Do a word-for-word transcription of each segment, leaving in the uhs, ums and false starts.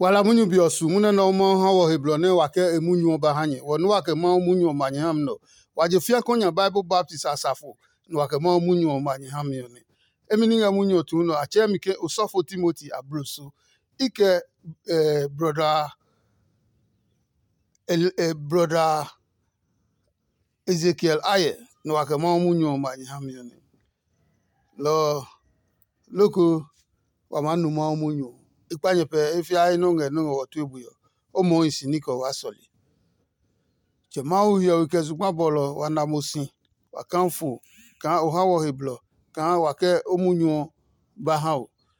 wala munyu biosu mune no mo ha wo heblo ne wake emunyu ba hanye wonu wake ma munyu manye ham no waje fia konya Bible Baptist asafo no wake ma munyu manye ham yo ne emini nga munyu tu no ache mi ke osofo Timothy abruso ike eh, brother el, eh, brother Ezekiel aye no wake ma munyu manye ham yo ne lo loko wa manu ma munyu ikpanye pe ifia ino nge no otu ebuyo omo isiniko wasoli che ma u yo ke zugba bolo wana mosin wa kanfu kan o hawo heblo kan wa ke omunyu ba ha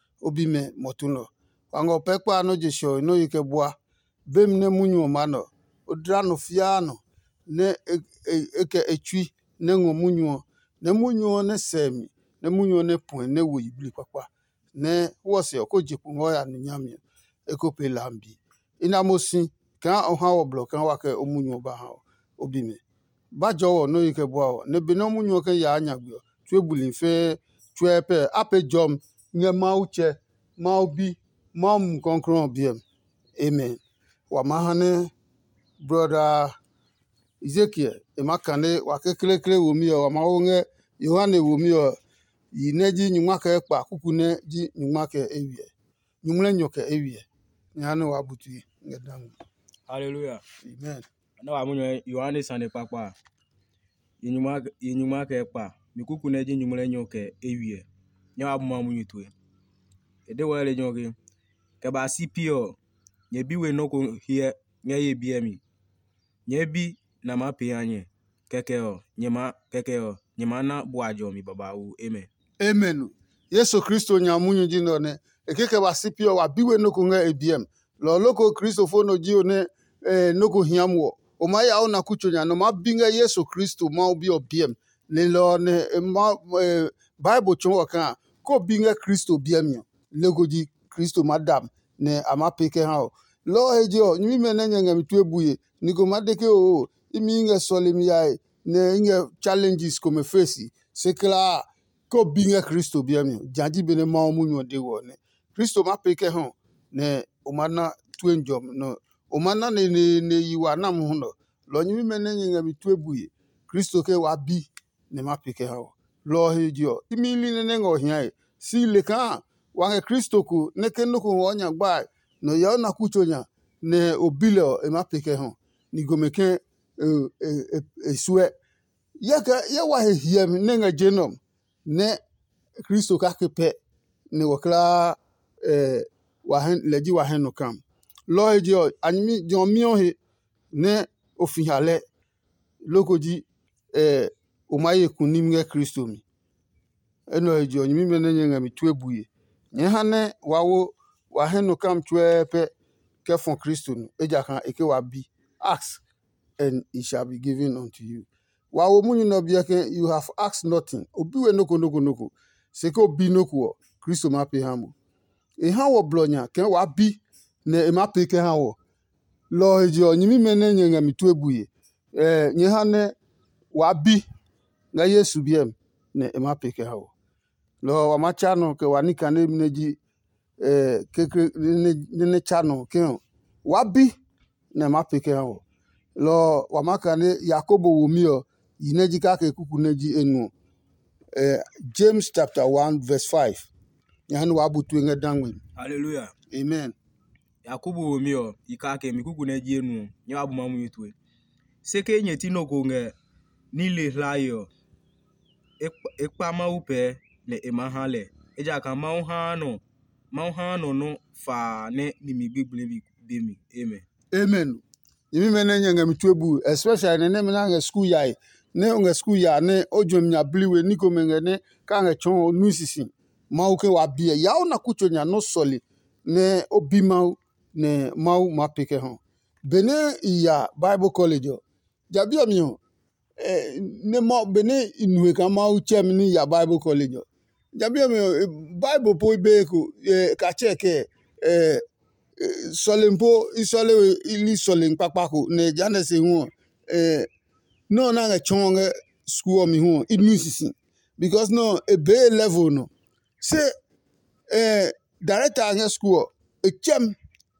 obime motuno wango pepa no jesho no yike bua bem ne munyu mano odrano fiano ne eke etwi ne ngo munyu ne munyu ne semi ne munyu ne pon ne wo ibli papa ne wose okojipu ngo ya nyame ekope lambi ina mosi kan o ha oblo kan wa ke omunyu ba ha obime ba jowo no yike bua ne bi no munyu ke ya anyagbo twebuli fe twepe ape jom nye ma uche ma obi ma m konkron biem amen wa mahane brother Ezekiel emakane wa ke kle kle wo mi o wa ma wonge Yohane wo mi o yineji nyuma ke pa kukune ji nyuma ke ewie nyumle nyoke ewie nyane wa butu ngedang Hallelujah. amen Na wa munyo Yohane sane papa. Yinyuma yinyuma ke pa. Mikuku na ji nyumle nyoke ewie. Nya abuma munyo tuwe. Ede wale nyoke. Ke ba sipio. Nye biwe noko hie nya ye biemi. Nye bi na mape anye. Keke o. Nyema keke o. Nyema na buajo mi baba u. Amen. amen Yesu Kristo nyamunyu jino ne ekeke wa sipio wa biwe noko nge ebiem lo loko Kristo fono jio ne eh, noko hiamwo o ma ya ona kuchonya no ma binga Yesu Kristo ma obi obiem le lo ne eh, ma eh, Bible chonwa kan ko binga Kristo biemyo legoji Kristo madam ne ama peke ha lo hejo nyimi menenye ngam tuebuye niko madeke o imi nge solim yai ne nge challenges ko me face c'est clair ko binga Kristo biamyo janji bene ma omunyo de wone Kristo ma peke ha ne omana twenjom no omana ne ne, ne yiwa nam ho no lo nyimi menenye ngam tuebuye Kristo ke wa bi ne ma peke ha lo hejo imi li ne ngo hiai si le ka wange Kristo ku ne kendo ku wonya gba no ya na kuchonya ne obilo e ma peke ho ni gomeke esue yaka ya wa hiem ne nga genom ne Kristo ka kepe ne wakla eh wa hen leji wa hen no kam lo hejo animi jomio he ne ofihale lokoji eh omaye kunim nge Kristo mi eno hejo nyimi menenye nga mi tuebuye nye hane wawo wa heno kam twepe ke fon Kristo no eja kan eke wa bi ask and it shall be given unto you wawo munyu no bia ke you have asked nothing obiwe noko noko noko seke obi noko Kristo ma pe hamo e ha wo blonya ke wa bi ne e ma pe ke ha wo lo ejo nyimi menenye nga mi tuebuye eh nye hane wa bi nga Yesu biem ne e ma pe ke ha wo lo wa machano ke wanika ne mneji eh keke ne ne chano ke wabi na mapeke ha lo wa maka ne Yakobo womio yineji ka ke kuku neji enu eh James chapter one verse five yan wa butu nge dangwe Hallelujah. amen Yakubu omio ikake mikuku na ji enu. Nya abuma munyo tuwe. Seke nye tino konge nile layo. Ekpa ma upe ne emahale eja ka ma ha no ma ha no no fa ne ni mi bibli bimi amen amen yimi menenye nga mituebu especially ne ne na nga school yai ne nga school ya ne ojom nya bliwe niko menge ne ka nga chon nusisi ma uke wa bia ya ona kuchonya no soli ne obima ne mau mapeke ho bene ya Bible college jabia mi ho eh, ne mo bene inue ka ma uchem ni ya Bible college jabia mi Bible po ibeko eh, ka cheke eh, solempo isole ili solem papako ne jane se hu eh, no na nga chonge school mi hu inunsisi because no a bay level no say eh, director nga school e chem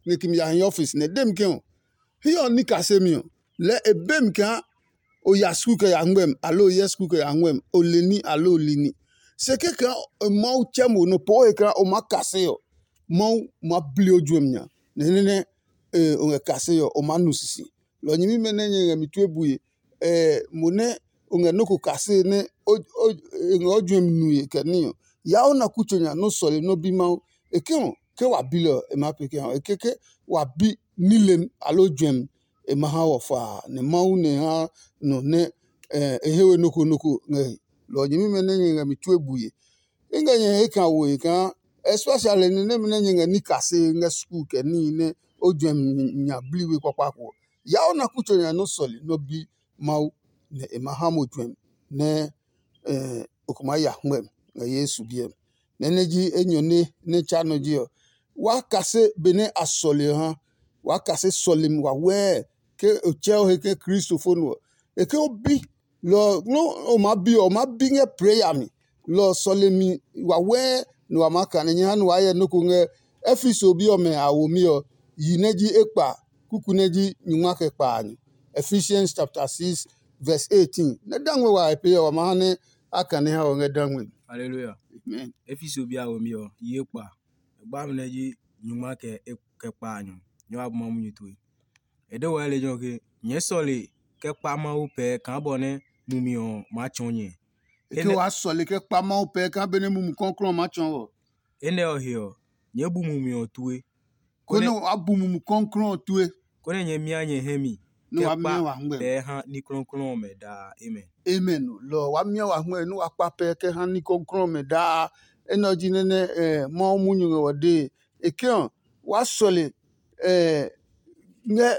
ne kim ya hin office ne dem ke o hiyo ni kase mi o le ebem kan o ya school ke ya ngwem alo ye school ke ya ngwem o leni alo lini se ke kan mo chemo no po e kan o ma kase yo mo ma bli ojuem nya ne ne ne eh o nge kase yo o ma nusisi lo nyimi me ne nye mi tu ebuye eh mo ne o nge no ko kase ne o o nge ojuem nuye ke ni yo ya o na kuchonya no sole no bi ma e ke o ke wa bilo e ma pe ke e ke ke wa bi nilem alo juem e ma ha wo fa ne ma u ne ha no ne eh ehewe noko noko nge lo nyimi me ne nye mi tu ebuye inga nye e kan wo e kan especially ne ne me ne nye ni kase nge school ke ni ne o juem nya bliwe kwa kwa ko ya o na kuchonya no sole no bi ma u ne e ma ha mo juem ne eh okuma ya hwem na Yesu biem nene ji enyone ne chano ji o wa kase bene asole ha wa kase solim wa we ke ocheo he ke Christopher no e ke obi lo no o ma bi o ma bi nge prayer mi lo solemi wa we no wa maka ne nya no wa ye no ko nge efiso bi o me awo mi o yi neji ekpa kuku neji nyuma ke pa ani Ephesians chapter six verse eighteen ne dangwe wa epe o ma ne aka ne ha o nge dangwe. Hallelujah. Amen. Efiso bia o mi o ye pa. Gba mi na ji nyuma ke ke pa anyo. Nyo abuma mu nyitwe. Ede wa le jo ke nye sole ke pa ma u pe kan bone mu mi o ma chonye. Ke wa sole ke pa ma o pe kan bene mu mu konkron ma chon wo. Ene o he o nye bu mu mi o tuwe. Kone abu mu mu konkron tuwe. Kone nye mi anye hemi. No wa mi wa ngbe. Pe ha ni kron kron me da. Amen. Amen. Lo wa mi wa ngbe no wa pa pe ke ha ni konkron me da. Eno ji nene eh mo mu nyu wo de. E ke wa sole eh nge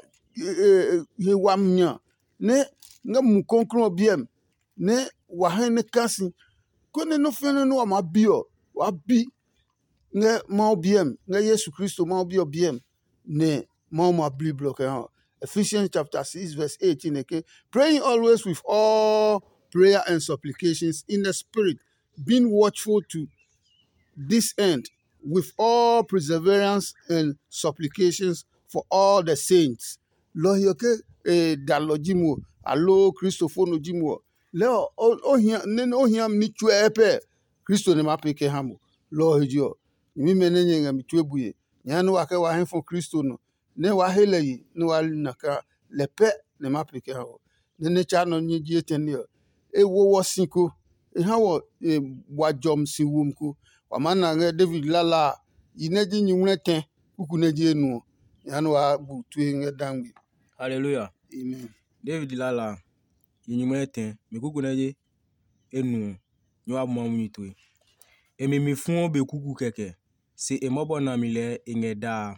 he wa mnya ne nge mu konkron biem ne wa he ne kasi kone no fene no ma bio wa bi nge ma biem nge Yesu Kristo ma bio biem ne ma ma bli block ha Ephesians chapter six verse eighteen okay praying always with all prayer and supplications in the spirit being watchful to this end with all perseverance and supplications for all the saints. Lo yoke eh dalojimo alo Christopher no jimo. Leo o hia ne o hia ni tuepe Christo ne mapeke hamo. Lo hejio. Mi menenye nga mi tuebuye. Nyanu wake wa henfo Christo no. Ne wa heleyi ne wa naka lepe ne mapeke hamo. Ne ne chano nyiji etenio. E wo wo sinko e hawo e wajom siwumku. Wamana nge David lala ineji nyumlete kuku neji enu yanu wa bu tuwe nge dangbi. Hallelujah. Amen. David lala inyumlete me kuku neji enu nyo abuma mu nyitwe. Emi mi fun be kuku keke se emobo na mi le inge da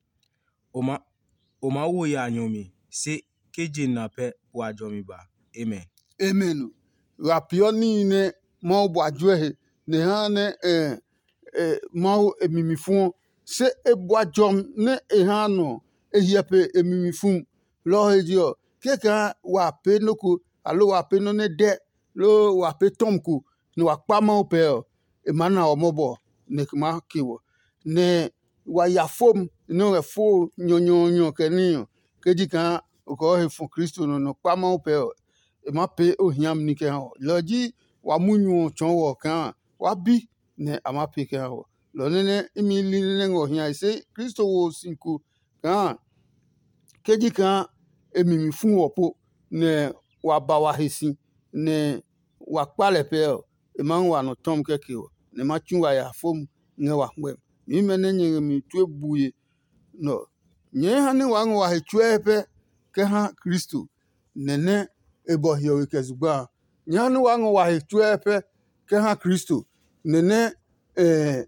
oma oma wo ya nyomi se keje na pe wa jomi ba. Amen. Amen. Rapio ni ne mo bo adwehe ne ha ne eh eh mo emimifun se ebo ajom ne e ha no ehiepe emimifun lo hejio keka wa pe noko alo wa pe no ne de lo wa pe tomku ni wa pa ma ope e mana omobo ne kuma kiwo ne wa ya fom no e fo nyonyo nyo keniyo keji kan ko he fun Kristo no no pa ma ope e ma pe ohiam ni ke ha loji wa munyu chonwo kan wa bi ne ama pe ke ha lo nene imi li ne ngo hia se Kristo wo sinku kan keji kan emimi fun opo ne wa ba wa hesi ne wa pale pe e ma wa no tom keke o ne ma tun wa ya fom ne wa ngbe mi mene nye mi tu ebuye no nye ha ne wa ngo wa he tuepe ke ha Kristo nene ebo hio kezugba nya ne wa ngo wa he tuepe ke ha Kristo nene eh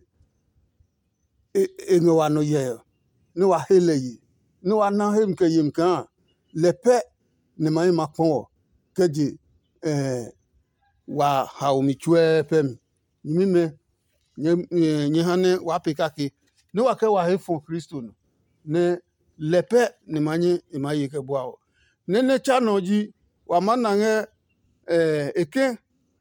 e ngo wa no ye ne wa hele yi ne wa na hem ke yim kan lepe ne mai makon keji eh wa haumi tuepe mi me nye nye hane wa pikaki ne wa ke wa hefo Kristo no ne lepe ne manye e maye ke boa ne ne chano ji wa manange eh eke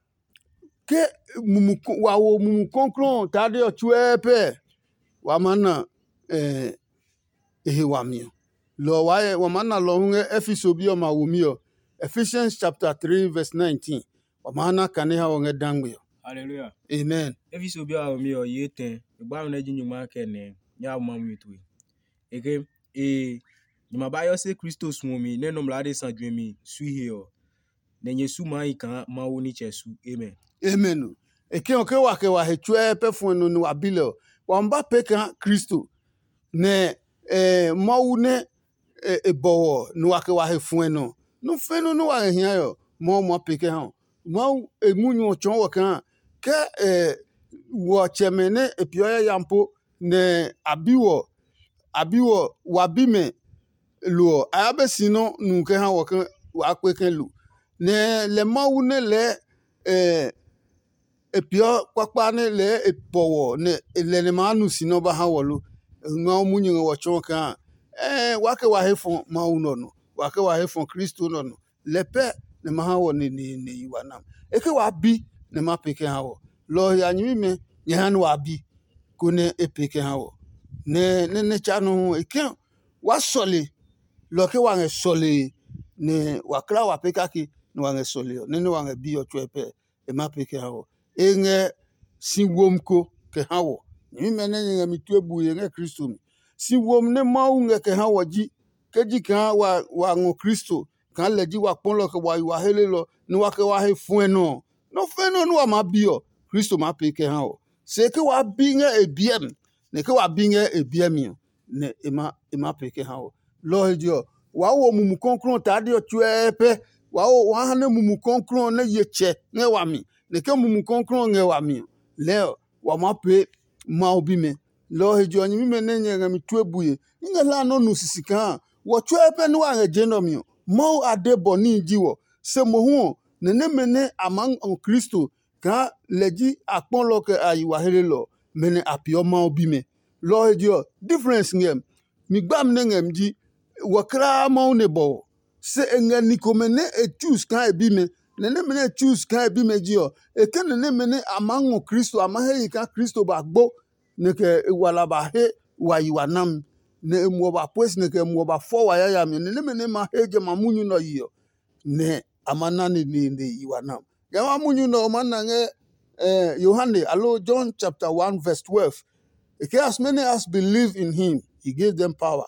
ke mumu wa wo mumu konkron tade o tuepe wa mana eh ehe wamio lo waye wamana lo hunge Efiso bio ma wumio Ephesians chapter three verse nineteen wamana kane ha wonge dangbe. Hallelujah. Amen. Efiso bi a mi o yete egba na ji nyuma ke ne nya abuma mu itu ege e nyuma ba yo se Kristo sumo mi ne no mlade san dwe mi su he o ne nyesu mai kan ma woni chesu. Amen. Amen. Eke oke wa ke wa hetwe pe fun no no abile wamba pe kan Kristo ne eh mawu ne e, e bowo no wa ke wa he fun no no fe no no wa hia yo mo mo pe ke ha mo emunyu chon wo kan ke eh wo chemene epioya yampo ne abiwo abiwo wabime lo ayabe sino nu ke ha wo kan wa pe kan lu ne le mawu ne le eh epio kwakpa ne le epowo ne le ne manu sino ba ha wolu no munyu wo chon kan eh wake wa hefon mawu no no wake wa hefon Kristo no no lepe ne ma ha wo ne ne ne yiwa nam eke wa bi ne ma peke ha wo lo ya nyi me nya han wa bi ko ne epeke ha wo ne ne ne cha no eke wa sole lo ke wa nge sole ne wa kra wa peka ki no wa nge sole ne ne wa nge bi o twepe e ma peke ha wo enge si womko ke ha wo nyi me ne nge mi tuebu ye nge Kristo mi si wom ne mawu nge ke ha wo ji ke ji kan wa wa ngo Kristo kan le ji wa pon lo ke wa wa hele lo ni wa ke wa he fun no no fe no no wa ma bi o Kristo ma pe ke ha wo se ke wa bi nge ebiem ne ke wa bi nge ebiem ne e ma e ma pe ke ha wo lo ji o wa wo mumu konkron ta de o tuepe wa wo wa ne mumu konkron ne ye che ne wa mi ne ke mumu konkron nge wa mi le wa ma pe ma obi me lo hejo nyi me ne nye mi tuebuye nge la no nu sisika wo tuepe no wa nge no mi mo ade boni jiwo se mo hu ne ne me ne among on Kristo ka leji apon lo ke ayi wa hele lo me ne apio ma obi me lo hejo difference ngem mi gbam ne ngem ji wo kra ma ne bo se nge nikomene e choose kan ebi me ne ne me ne choose kan ebi me ji o e ke ne ne me ne among Kristo amahe ka Kristo ba gbo ne ke wala ba he wa yiwa nam ne mo ba pues ne ke mo ba fo wa ya ya me ne me ne ma heje ma munyu no yi o ne amana ne ne ne yiwa nam ya ma munyu no man na nge eh Yohane allo John chapter one verse twelve it as many as believe in him he gave them power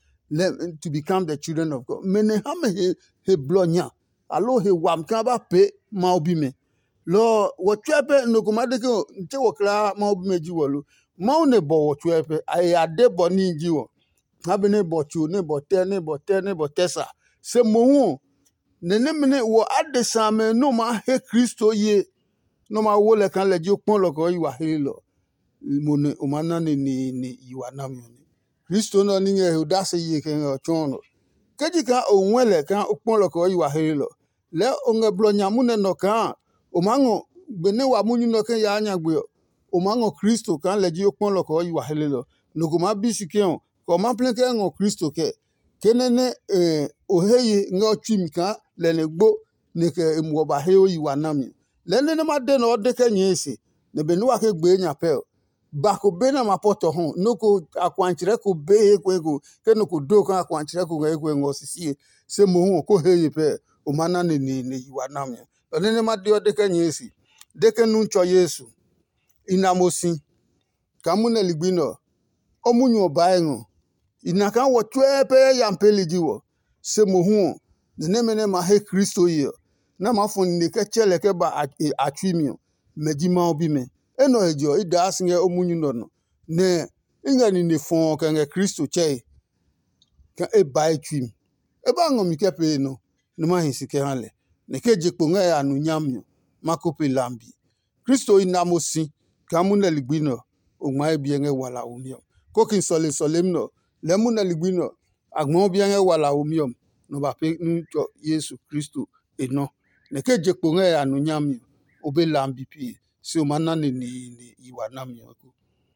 to become the children of God mene ha me he he blonya allo he wam kan ba pe ma obi me lo wo twepe no ko made ke nte wo kra ma obi me ji wolu ma ne bo wo twepe ai ade bo ni ji wo ha be ne bo chu ne bo te ne bo te ne bo tesa se mo hu ne ne mene wo ade same no ma he Kristo ye no ma wo le kan le ji pon lo ko yi wa he lo mo ne o ma na ne ni ni yi wa na mi ni Kristo no ni ye da se ye ke o chon no keji kan o nwele kan o pon lo ko yi wa he lo le o nge blo nyamu ne no kan o mango bene wa munyu no kan ya anya gbe o mango Kristo kan le ji o pon lo ko yi wa he lo no ko ma bisike on ko ma plen ke ngo Kristo ke kenene eh o heye ngo twim kan le ne gbo ne ke emu ba he o yi wa na mi le ne ma de no de ke nyesi ne benu wa ke gbe nya pe ba ko be na mapoto ho no ko akwanchire ko be ekwe ko ke no ko do kan akwanchire ko ekwe ngo sisi se mo hu ko heye pe o mana ne ne ne yi wa na mi le ne ma de o de ke nyesi de ke nu ncho Yesu inamosin kamune ligbino omunyu oba engo inaka wo twepe ya mpeliji wo se mo hu ne mene ma he Kristo ye na ma fun ne ke chele ke ba atwimi medima obi me eno ejo ida asinge omunyu no no ne inga ni ne fon ka nge Kristo che ka e ba atwim e ba ngomi ke pe no ne ma hin sike hanle ne ke jekpo nge anu nyamyo makope lambi Kristo inamosin kamune ligbino ogma ebie nge wala umio kokin sole sole mno lemuna ligbino agbon bia nge wala umio no ba pe ncho Yesu Kristo eno ne ke jekpo nge anu nyamyo obe lambi pi si o mana ne ni iwa namyo ko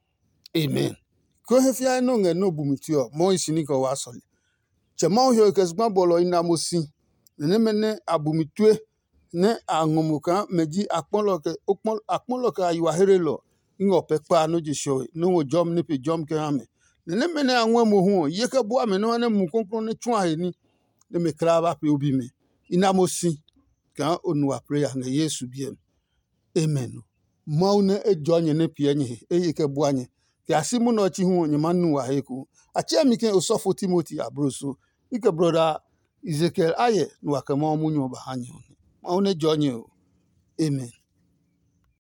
amen ko hefia no nge no bumitio mo isini ko wa sole chema ohio kesgba bolo inamosin ne mene abumitue ne angomuka meji akponlo ke okpon akponlo ka yiwa herelo ngo pe pa no jisho no jom ni pe jom ke ame ne me ne anwe mo ho ye ke boa me no ne mu konkron ne twa he ni ne me kra ba pe obi me ina mo si ka onu a prayer nga Yesu biem amen mau ne ejo nye ne pie nye e ye ke boa nye ke asimu no chi hu nye manu wa he ku ache mi ke osofo Timothy abroso ike brother Ezekiel aye no akama mu nyo ba hanyo mau ne jo nye o amen